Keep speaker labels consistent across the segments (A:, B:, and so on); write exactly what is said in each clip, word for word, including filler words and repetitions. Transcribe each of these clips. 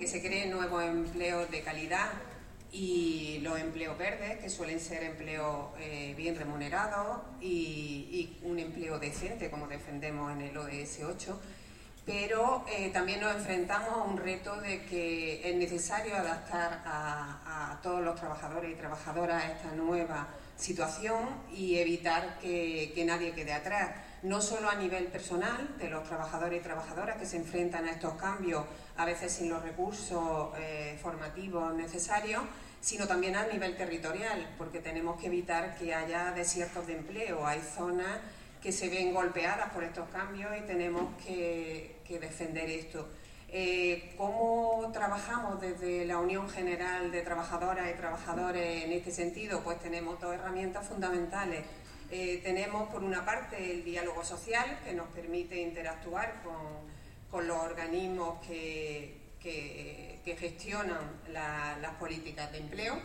A: que se creen nuevos empleos de calidad y los empleos verdes, que suelen ser empleos eh, bien remunerados y, y un empleo decente, como defendemos en el O D S ocho, pero eh, también nos enfrentamos a un reto de que es necesario adaptar a, a todos los trabajadores y trabajadoras a esta nueva situación y evitar que, que nadie quede atrás, no solo a nivel personal de los trabajadores y trabajadoras que se enfrentan a estos cambios, a veces sin los recursos eh, formativos necesarios, sino también a nivel territorial, porque tenemos que evitar que haya desiertos de empleo. Hay zonas que se ven golpeadas por estos cambios y tenemos que, que defender esto. Eh, ¿Cómo trabajamos desde la Unión General de Trabajadoras y Trabajadores en este sentido? Pues tenemos dos herramientas fundamentales. Eh, tenemos, por una parte, el diálogo social, que nos permite interactuar con, con los organismos que, que, que gestionan la, las políticas de empleo,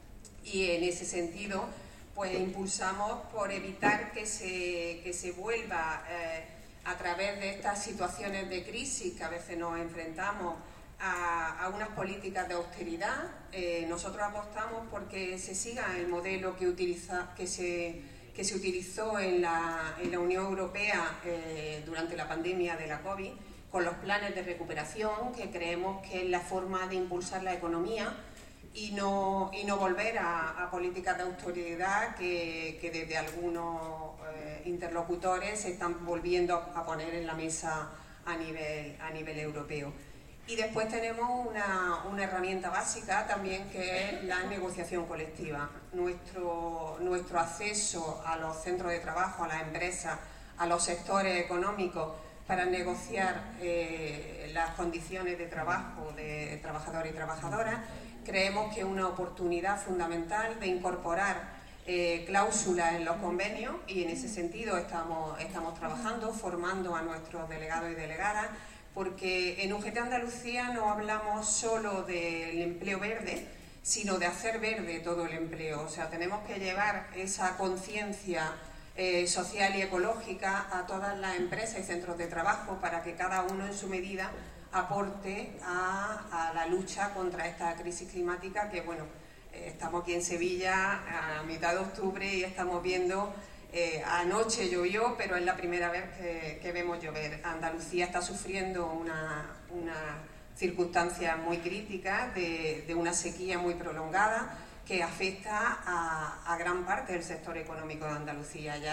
A: y en ese sentido pues impulsamos por evitar que se, que se vuelva eh, a través de estas situaciones de crisis que a veces nos enfrentamos a, a unas políticas de austeridad. Eh, nosotros apostamos porque se siga el modelo que, utiliza, que, se, que se utilizó en la, en la Unión Europea eh, durante la pandemia de la COVID, con los planes de recuperación, que creemos que es la forma de impulsar la economía y no, y no volver a, a políticas de austeridad que, que desde algunos eh, interlocutores se están volviendo a poner en la mesa a nivel, a nivel europeo. Y después tenemos una, una herramienta básica también, que es la negociación colectiva. Nuestro, nuestro acceso a los centros de trabajo, a las empresas, a los sectores económicos, para negociar eh, las condiciones de trabajo de trabajadores y trabajadoras, creemos que es una oportunidad fundamental de incorporar eh, cláusulas en los convenios, y en ese sentido estamos, estamos trabajando, formando a nuestros delegados y delegadas, porque en U G T Andalucía no hablamos solo del empleo verde, sino de hacer verde todo el empleo. O sea, tenemos que llevar esa conciencia Eh, social y ecológica a todas las empresas y centros de trabajo para que cada uno en su medida aporte a, a la lucha contra esta crisis climática que, bueno, eh, estamos aquí en Sevilla a mitad de octubre y estamos viendo, eh, anoche llovió, pero es la primera vez que, que vemos llover. Andalucía está sufriendo una, una circunstancia muy crítica de, de una sequía muy prolongada que afecta a, a gran parte del sector económico de Andalucía. Ya